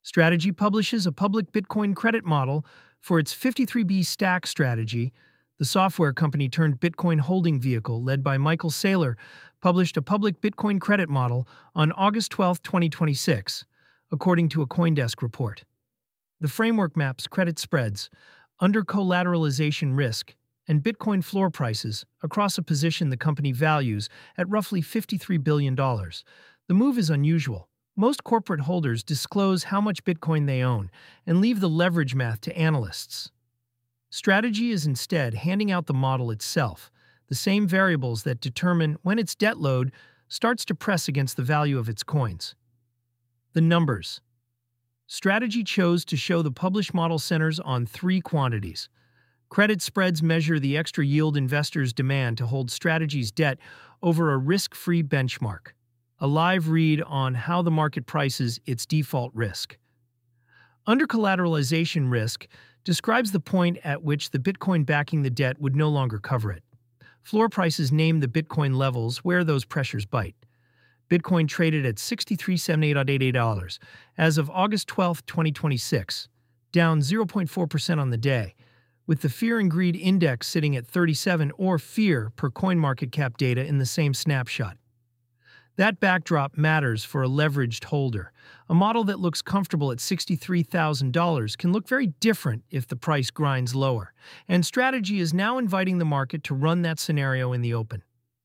Strategy publishes a public Bitcoin credit model for its 53B Stack strategy. The software company turned Bitcoin holding vehicle led by Michael Saylor published a public Bitcoin credit model on August 12, 2026, according to a CoinDesk report. The framework maps credit spreads, under-collateralization risk, and Bitcoin floor prices across a position the company values at roughly $53 billion. The move is unusual. Most corporate holders disclose how much Bitcoin they own and leave the leverage math to analysts. Strategy is instead handing out the model itself, the same variables that determine when its debt load starts to press against the value of its coins. The numbers. Strategy chose to show the published model centers on three quantities. Credit spreads measure the extra yield investors demand to hold Strategy's debt over a risk-free benchmark, a live read on how the market prices its default risk. Under-collateralization risk describes the point at which the Bitcoin backing the debt would no longer cover it. Floor prices name the Bitcoin levels where those pressures bite. Bitcoin traded at $63,788 as of August 12, 2026, down 0.4% on the day, with the Fear and Greed Index sitting at 37 or fear per CoinMarketCap data in the same snapshot. That backdrop matters for a leveraged holder. A model that looks comfortable at $63,000 can look very different if the price grinds lower, and Strategy is now inviting the market to run that scenario in the open.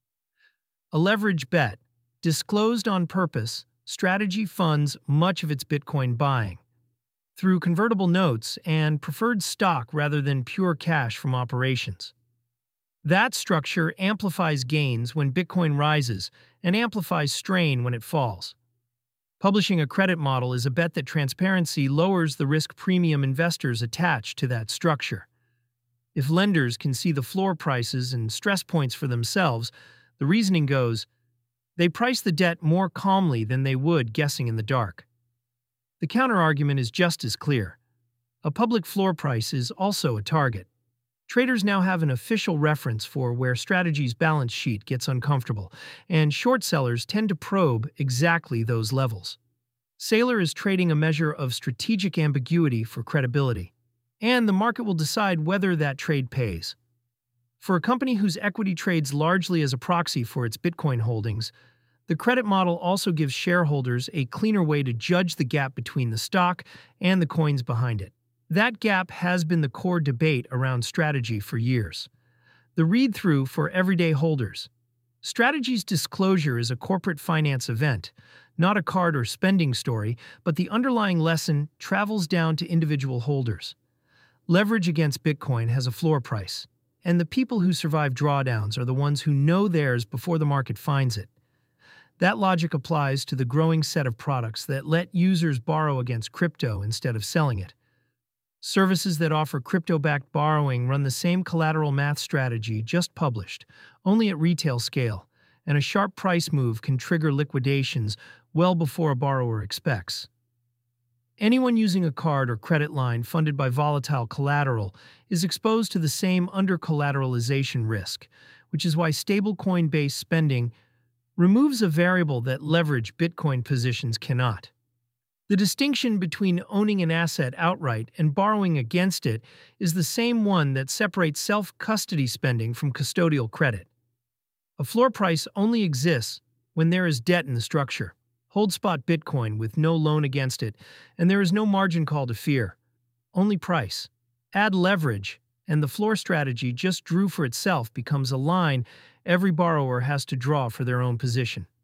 A leverage bet. Disclosed on purpose, Strategy funds much of its Bitcoin buying through convertible notes and preferred stock rather than pure cash from operations. That structure amplifies gains when Bitcoin rises and amplifies strain when it falls. Publishing a credit model is a bet that transparency lowers the risk premium investors attach to that structure. If lenders can see the floor prices and stress points for themselves, the reasoning goes, they price the debt more calmly than they would guessing in the dark. The counterargument is just as clear. A public floor price is also a target. Traders now have an official reference for where Strategy's balance sheet gets uncomfortable, and short sellers tend to probe exactly those levels. Saylor is trading a measure of strategic ambiguity for credibility, and the market will decide whether that trade pays. For a company whose equity trades largely as a proxy for its Bitcoin holdings, the credit model also gives shareholders a cleaner way to judge the gap between the stock and the coins behind it. That gap has been the core debate around Strategy for years. The read-through for everyday holders. Strategy's disclosure is a corporate finance event, not a card or spending story, but the underlying lesson travels down to individual holders. Leverage against Bitcoin has a floor price, and the people who survive drawdowns are the ones who know theirs before the market finds it. That logic applies to the growing set of products that let users borrow against crypto instead of selling it. Services that offer crypto-backed borrowing run the same collateral math strategy just published, only at retail scale, and a sharp price move can trigger liquidations well before a borrower expects. Anyone using a card or credit line funded by volatile collateral is exposed to the same under-collateralization risk, which is why stablecoin-based spending removes a variable that leverage Bitcoin positions cannot. The distinction between owning an asset outright and borrowing against it is the same one that separates self-custody spending from custodial credit. A floor price only exists when there is debt in the structure. Hold spot Bitcoin with no loan against it, and there is no margin call to fear. Only price. Add leverage, and the floor strategy just drew for itself becomes a line every borrower has to draw for their own position.